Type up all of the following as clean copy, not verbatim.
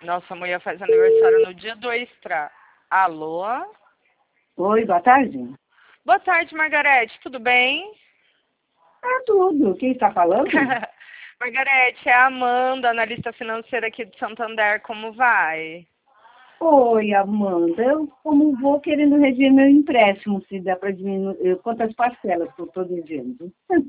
Nossa, a mulher faz aniversário no dia 2, Alô? Oi, boa tarde. Boa tarde, Margarete, tudo bem? Tudo. Quem está falando? Margarete, é a Amanda, analista financeira aqui de Santander, como vai? Oi, Amanda. Eu, como vou querendo rever meu empréstimo, se dá para diminuir, quantas parcelas que eu estou devendo.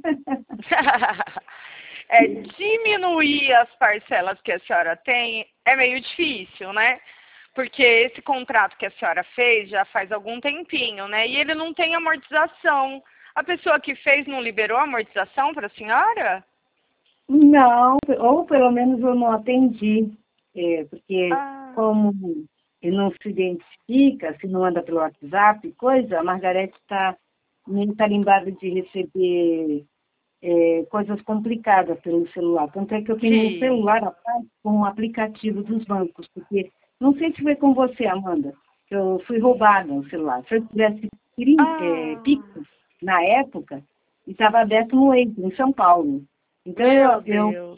Diminuir as parcelas que a senhora tem é meio difícil, né? Porque esse contrato que a senhora fez já faz algum tempinho, né? E ele não tem amortização. A pessoa que fez não liberou a amortização para a senhora? Não, ou pelo menos eu não atendi, porque Ah, como ele não se identifica, se não anda pelo WhatsApp, coisa, a Margarete está meio tarimbada de receber coisas complicadas pelo celular. Tanto é que eu tenho um sim. celular à parte com o aplicativo dos bancos, porque não sei se foi com você, Amanda, que eu fui roubada o celular. Se eu tivesse Pix Ah, na época, estava aberto no Waze, em São Paulo. Então, meu Deus.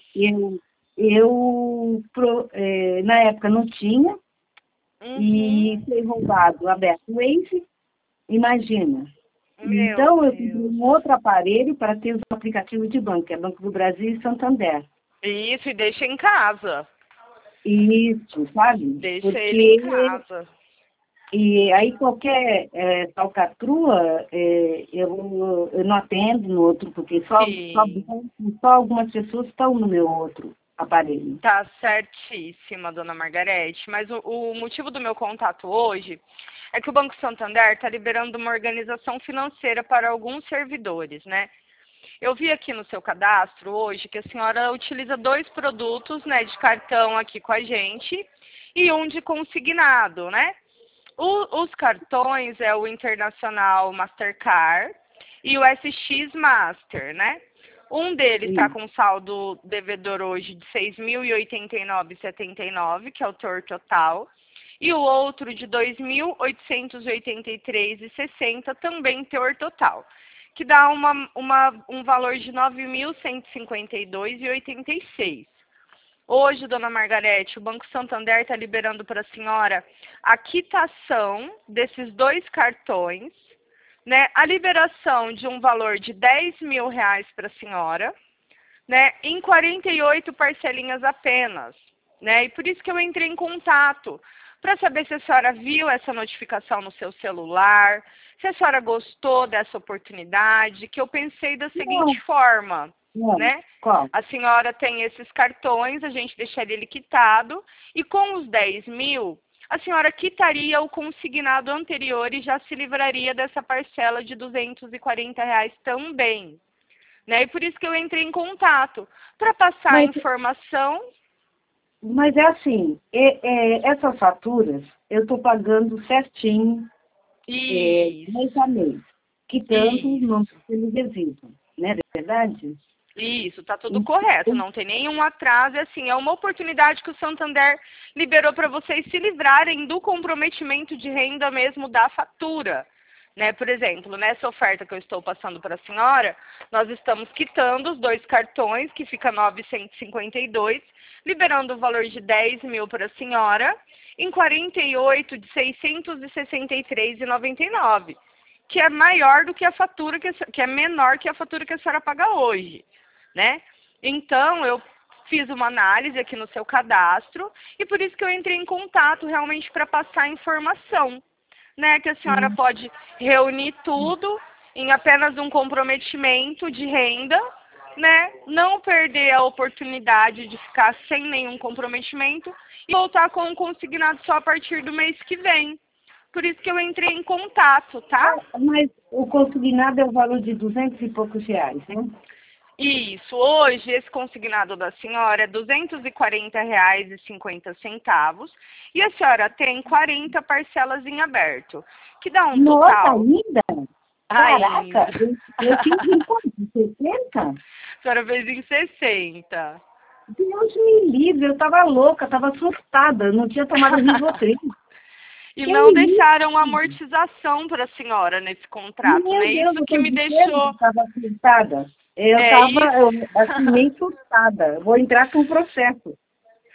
na época não tinha, Uhum. e foi roubado aberto o Waze, imagina. Meu Então, eu comprei Deus. um outro aparelho para ter os aplicativos de banco, que é Banco do Brasil e Santander. Isso, e deixa em casa. Isso, sabe? Deixa ele em Porque, casa. e aí qualquer falcatrua, eu não atendo no outro, porque Sim. só algumas pessoas estão no meu outro aparelho. Tá certíssima, dona Margarete. Mas o motivo do meu contato hoje é que o Banco Santander está liberando uma organização financeira para alguns servidores, né? Eu vi aqui no seu cadastro hoje que a senhora utiliza 2 produtos, né, de cartão aqui com a gente e um de consignado, né? Os cartões é o Internacional Mastercard e o SX Master, né? Um deles está Sim. com saldo devedor hoje de 6.089,79, que é o teor total. E o outro de 2.883,60, também teor total. Que dá um valor de 9.152,86. Hoje, dona Margarete, o Banco Santander está liberando para a senhora a quitação desses 2 cartões, né? A liberação de um valor de R$ 10.000 para a senhora, né? Em 48 parcelinhas apenas, né? E por isso que eu entrei em contato para saber se a senhora viu essa notificação no seu celular, se a senhora gostou dessa oportunidade, que eu pensei da seguinte Não, forma, não. né? Qual? A senhora tem esses cartões, a gente deixaria ele quitado, e com os 10.000, a senhora quitaria o consignado anterior e já se livraria dessa parcela de R$ 240 também, né? E por isso que eu entrei em contato, para passar a Mas, informação. mas é assim, essas faturas eu estou pagando certinho, mês Isso, a mês, quitando no isso. pelo devido, né? É verdade? Isso, tá tudo correto, não tem nenhum atraso, assim, é uma oportunidade que o Santander liberou para vocês se livrarem do comprometimento de renda mesmo da fatura, né? Por exemplo, nessa oferta que eu estou passando para a senhora, nós estamos quitando os 2 cartões, que fica 952, liberando o valor de 10.000 para a senhora, em 48 de 663,99, que é maior do que a fatura, que é menor que a fatura que a senhora paga hoje, né? Então, eu fiz uma análise aqui no seu cadastro e por isso que eu entrei em contato realmente para passar a informação, né? Que a senhora Hum. pode reunir tudo em apenas um comprometimento de renda, né? Não perder a oportunidade de ficar sem nenhum comprometimento e voltar com um consignado só a partir do mês que vem. Por isso que eu entrei em contato, tá? Mas o consignado é o valor de 200 e poucos reais, né? Isso, hoje esse consignado da senhora é R$ 240,50 e a senhora tem 40 parcelas em aberto, que dá um Nossa, total ainda? ainda. Caraca, eu fiz em quanto? 60? A senhora fez em 60. Deus me livre, eu estava louca, estava assustada, não tinha tomado Rivotril. E Que não isso? deixaram amortização para a senhora nesse contrato, né? Meu Deus, Isso eu que estou me dizendo que deixou. estava assustada. Eu É estava, isso. assim, meio assustada. Vou entrar com processo.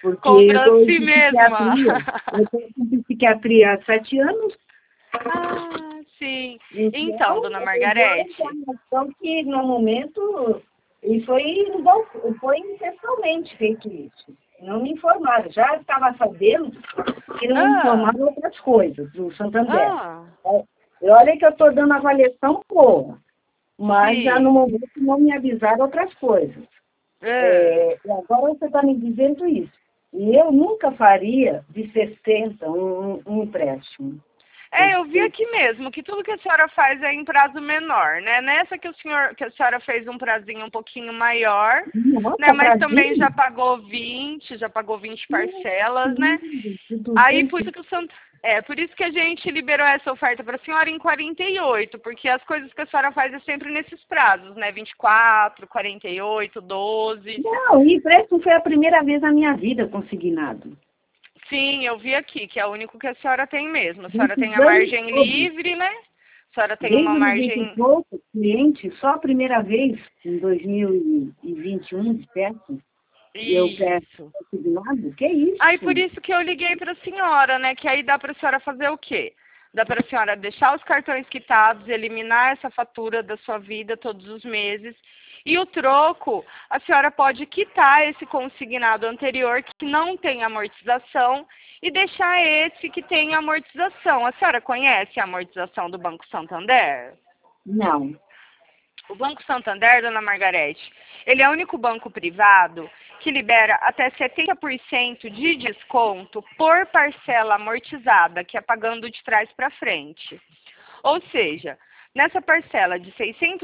Porque eu Contra estou si em mesma. psiquiatria. Eu estou em psiquiatria há 7 anos. Ah, sim. Então, Então, dona eu Margarete. informação que no momento, e foi, igual, foi intencionalmente feito isso. Não me informaram. Já estava sabendo que não me Ah, informaram outras coisas do Santander. ah, E olha que eu estou dando avaliação boa, mas já no sim. momento não me avisaram outras coisas. Ah. E agora você está me dizendo isso. E eu nunca faria de 60 um empréstimo. É, eu vi aqui mesmo que tudo que a senhora faz é em prazo menor, né? Nessa que a senhora fez um prazinho um pouquinho maior, né? Nossa, Mas também Brasil, já pagou 20 parcelas, né? de Aí por 200. isso que o Santo, por isso que a gente liberou essa oferta para a senhora em 48, porque as coisas que a senhora faz é sempre nesses prazos, né? 24, 48, 12. Não, e empréstimo foi a primeira vez na minha vida consignado. Sim, eu vi aqui que é o único que a senhora tem mesmo. A senhora tem Desses a anos margem todos, livre, né? A senhora tem uma desde 90 e margem. pouco, cliente, só a primeira vez, em 2021, de perto, eu peço Isso. consignado. Que Aí por isso? isso que eu liguei para a senhora, né? Que aí dá para a senhora fazer o quê? Dá para a senhora deixar os cartões quitados, eliminar essa fatura da sua vida todos os meses. E o troco, a senhora pode quitar esse consignado anterior que não tem amortização e deixar esse que tem amortização. A senhora conhece a amortização do Banco Santander? Não. O Banco Santander, dona Margarete, ele é o único banco privado que libera até 70% de desconto por parcela amortizada, que é pagando de trás para frente. Ou seja, nessa parcela de R$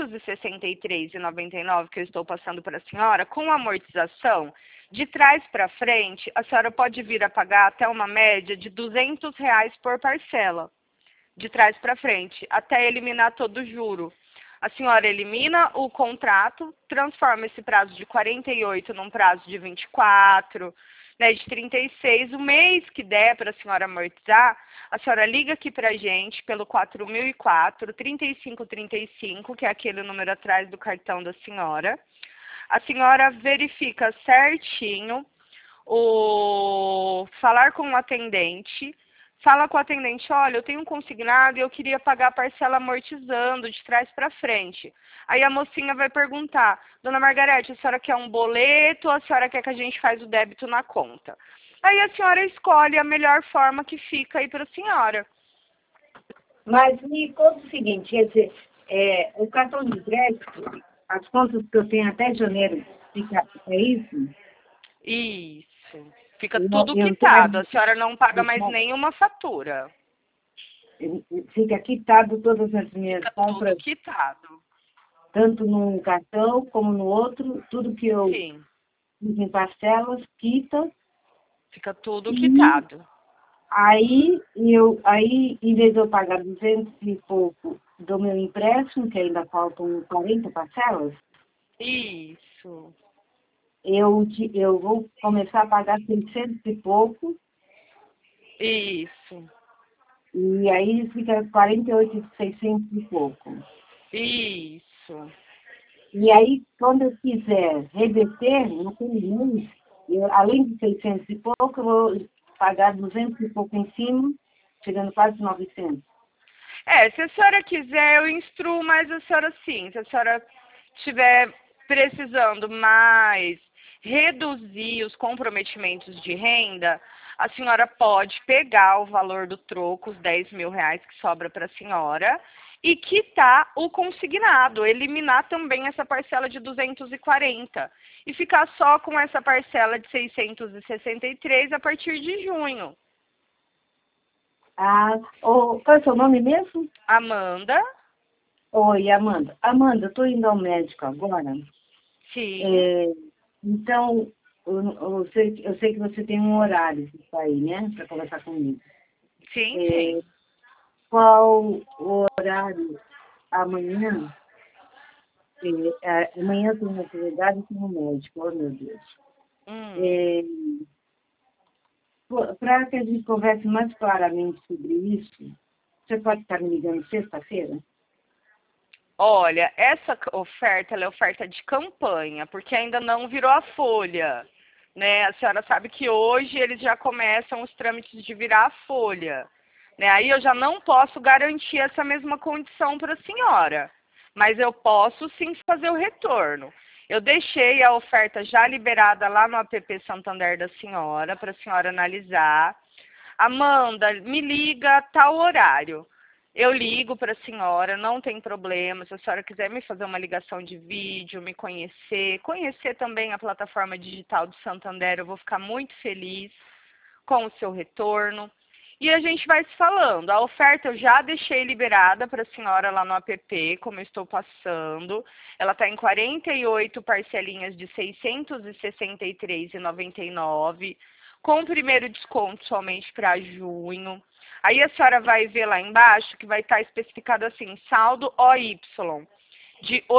663,99 que eu estou passando para a senhora, com amortização, de trás para frente, a senhora pode vir a pagar até uma média de R$ 200 por parcela, de trás para frente, até eliminar todo o juro. A senhora elimina o contrato, transforma esse prazo de 48 num prazo de 24, né, de 36. O mês que der para a senhora amortizar, a senhora liga aqui para a gente pelo 4004 3535, que é aquele número atrás do cartão da senhora. A senhora verifica certinho o falar com o atendente, fala com o atendente, olha, eu tenho um consignado e eu queria pagar a parcela amortizando de trás para frente. Aí a mocinha vai perguntar, dona Margarete, a senhora quer um boleto ou a senhora quer que a gente faz o débito na conta? Aí a senhora escolhe a melhor forma que fica aí para a senhora. Mas me conta o seguinte, quer dizer, o cartão de crédito, as contas que eu tenho até janeiro, é isso? Isso. Fica Eu, tudo eu quitado, a quero, senhora não paga mais nenhuma fatura. fica quitado todas as minhas Fica tudo compras, quitado. tanto num cartão como no outro, tudo que eu Sim, fiz em parcelas, quita, fica tudo e quitado. aí, em vez de eu pagar 200 e pouco do meu empréstimo, que ainda faltam 40 parcelas, Isso. eu vou começar a pagar 600 e pouco, Isso. e aí fica 48.600 e pouco. Isso. E aí, quando eu quiser reverter, naquele mês, além de 600 e pouco, eu vou pagar 200 e pouco em cima, chegando quase 900. Se a senhora quiser, eu instruo mais a senhora sim. Se a senhora estiver precisando mais reduzir os comprometimentos de renda, a senhora pode pegar o valor do troco, os R$ 10.000 que sobra para a senhora, e quitar o consignado, eliminar também essa parcela de 240 e ficar só com essa parcela de 663 a partir de junho. Qual é o seu nome mesmo? Amanda? Oi, Amanda. Amanda, eu estou indo ao médico agora. Sim. É, então, eu sei que você tem um horário para sair, né? Para conversar comigo. Sim, É, sim. qual o horário amanhã? Amanhã eu tenho uma atividade com o médico, oh meu Deus. Hum. É, para que a gente converse mais claramente sobre isso, você pode estar me ligando sexta-feira? Olha, essa oferta, ela é oferta de campanha, porque ainda não virou a folha, né? A senhora sabe que hoje eles já começam os trâmites de virar a folha, né? Aí eu já não posso garantir essa mesma condição para a senhora, mas eu posso sim fazer o retorno. Eu deixei a oferta já liberada lá no app Santander da senhora, para a senhora analisar. Amanda, me liga a tal horário. Eu ligo para a senhora, não tem problema. Se a senhora quiser me fazer uma ligação de vídeo, me conhecer também a plataforma digital do Santander, eu vou ficar muito feliz com o seu retorno. E a gente vai se falando. A oferta eu já deixei liberada para a senhora lá no app, como eu estou passando. Ela está em 48 parcelinhas de R$ 663,99, com o primeiro desconto somente para junho. Aí a senhora vai ver lá embaixo que vai estar especificado assim, saldo OY de R$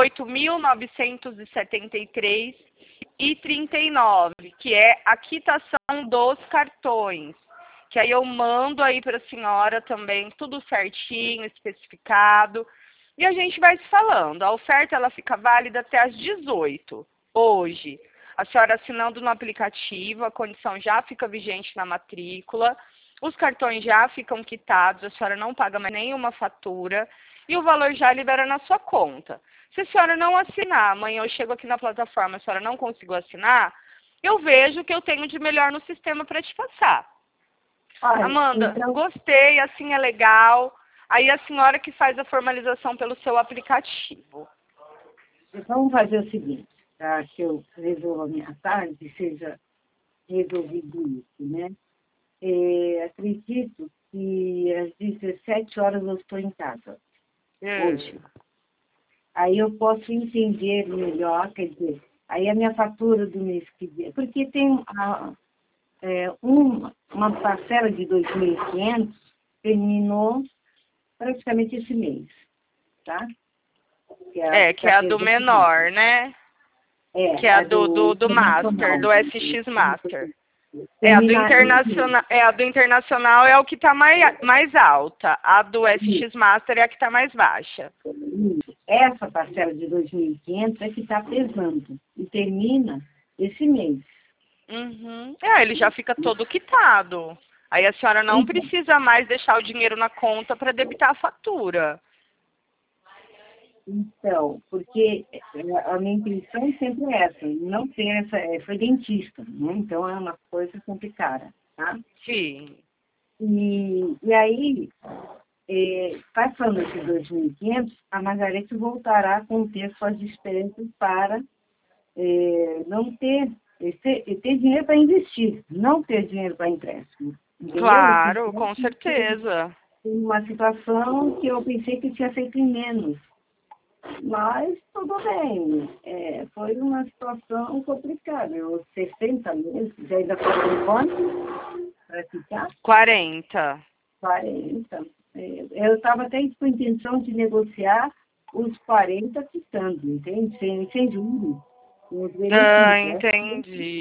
8.973,39, que é a quitação dos cartões. Que aí eu mando aí para a senhora também, tudo certinho, especificado. E a gente vai se falando. A oferta ela fica válida até às 18, hoje. A senhora assinando no aplicativo, a condição já fica vigente na matrícula. Os cartões já ficam quitados, a senhora não paga mais nenhuma fatura. E o valor já libera na sua conta. Se a senhora não assinar, amanhã eu chego aqui na plataforma, a senhora não conseguiu assinar, eu vejo o que eu tenho de melhor no sistema para te passar. Olha, Amanda, então, gostei, assim é legal. Aí a senhora que faz a formalização pelo seu aplicativo. vamos fazer o seguinte, para que eu resolva a minha tarde e seja resolvido isso, né? Acredito que às 17 horas eu estou em casa, hoje. Aí eu posso entender melhor, quer dizer, aí a minha fatura do mês que vem, porque tem uma parcela de 2.500 terminou praticamente esse mês, tá? Que é a do menor, né? Que é a do Master, do SX Master. A do internacional é o que está mais alta. A do SX Master é a que está mais baixa. Essa parcela de 2.500 é que está pesando. E termina esse mês. Uhum. Ele já fica todo quitado. Aí a senhora não precisa mais deixar o dinheiro na conta para debitar a fatura. Então, porque a minha intenção sempre é essa, não ter essa, foi dentista, né? Então é uma coisa complicada, tá? Sim. E aí, passando esses 2.500, a Margarete voltará com o texto às despesas para não ter dinheiro para investir, não ter dinheiro para empréstimo. Entendeu? Claro, com certeza. Uma situação que eu pensei que tinha feito em menos. Mas tudo bem, foi uma situação complicada. Eu 60 meses, ainda faltam quanto para ficar? 40. 40. Eu estava até com a intenção de negociar os 40 ficando, entende? Sem juros. Entendi.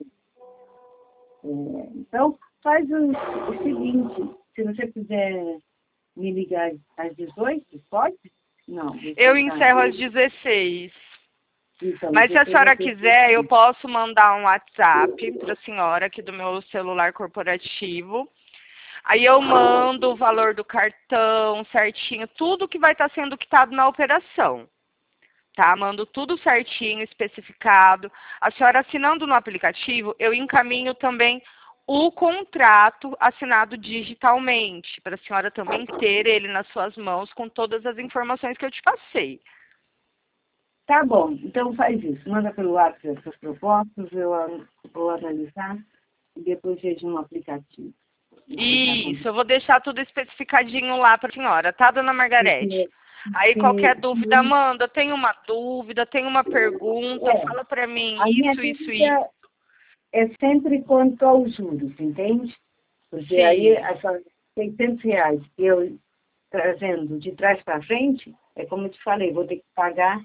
Então, faz o seguinte, se você quiser me ligar às 18, pode? Não. Eu encerro às 16. Então, mas se a senhora quiser, eu posso mandar um WhatsApp para a senhora aqui do meu celular corporativo. Aí eu mando o valor do cartão certinho, tudo que vai estar sendo quitado na operação. Tá? Mando tudo certinho, especificado. A senhora assinando no aplicativo, eu encaminho também o contrato assinado digitalmente, para a senhora também ter ele nas suas mãos com todas as informações que eu te passei. Tá bom, então faz isso. Manda pelo WhatsApp essas propostas, eu vou analisar e depois vejo um aplicativo. Isso, eu vou deixar tudo especificadinho lá para a senhora, tá, dona Margarete? Aí qualquer dúvida, Amanda, tem uma dúvida, tem uma pergunta, fala para mim isso. É sempre quanto aos juros, entende? Porque Sim. aí, essas R$600 que eu trazendo de trás para frente, é como eu te falei, vou ter que pagar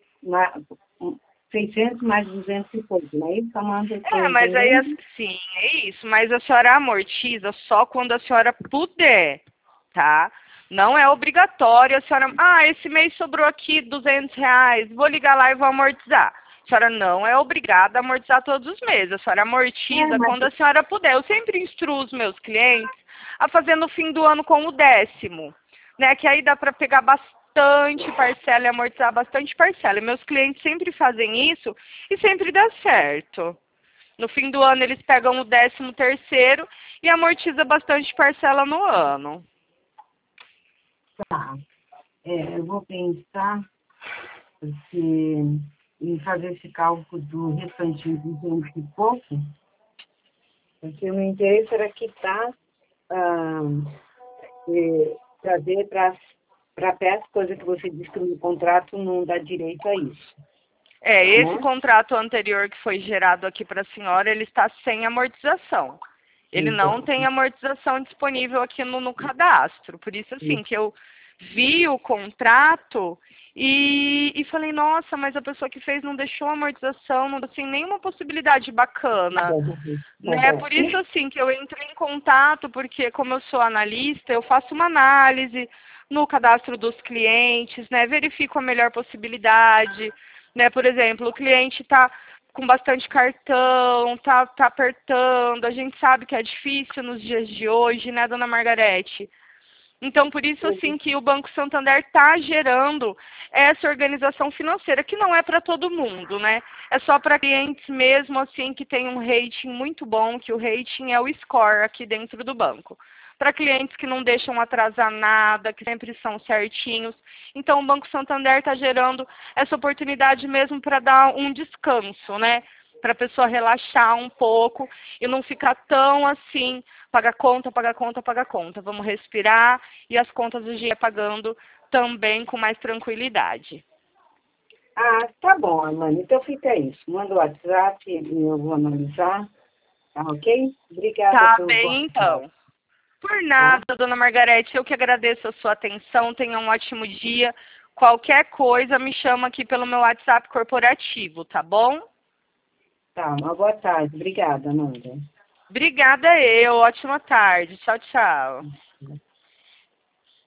600 mais 200 e pouco, não é isso, Amanda? Mas aí, sim, é isso. Mas a senhora amortiza só quando a senhora puder, tá? Não é obrigatório a senhora... esse mês sobrou aqui R$200, vou ligar lá e vou amortizar. A senhora não é obrigada a amortizar todos os meses. A senhora amortiza quando a senhora puder. Eu sempre instruo os meus clientes a fazer no fim do ano com o 10º, né? Que aí dá para pegar bastante parcela e amortizar bastante parcela. E meus clientes sempre fazem isso e sempre dá certo. No fim do ano eles pegam o 13º e amortiza bastante parcela no ano. Tá. Eu vou pensar em fazer esse cálculo do restante de 200 e pouco, porque o meu interesse era quitar, trazer para pé as coisas que você disse que no contrato não dá direito a isso. Esse Né? contrato anterior que foi gerado aqui para a senhora, ele está sem amortização. Ele não tem amortização disponível aqui no cadastro. Por isso, assim, que eu vi o contrato e falei, nossa, mas a pessoa que fez não deixou amortização, não assim, nenhuma possibilidade bacana. Né? Por isso, assim, que eu entrei em contato, porque como eu sou analista, eu faço uma análise no cadastro dos clientes, né? Verifico a melhor possibilidade, né? Por exemplo, o cliente está com bastante cartão, tá apertando, a gente sabe que é difícil nos dias de hoje, né, dona Margarete? Então, por isso, assim, que o Banco Santander está gerando essa organização financeira, que não é para todo mundo, né? É só para clientes mesmo, assim, que tem um rating muito bom, que o rating é o score aqui dentro do banco. Para clientes que não deixam atrasar nada, que sempre são certinhos. Então, o Banco Santander está gerando essa oportunidade mesmo para dar um descanso, né? Para a pessoa relaxar um pouco e não ficar tão assim, paga conta, paga conta, paga conta. Vamos respirar e as contas a gente vai pagando também com mais tranquilidade. Tá bom, Armando. Então fica isso. Manda o WhatsApp e eu vou analisar. Tá ok? Obrigada Tá pelo bem, então. Por nada, dona Margarete, eu que agradeço a sua atenção. Tenha um ótimo dia. Qualquer coisa, me chama aqui pelo meu WhatsApp corporativo, tá bom? Tá, uma boa tarde. Obrigada, Amanda. Obrigada eu. Ótima tarde. Tchau, tchau.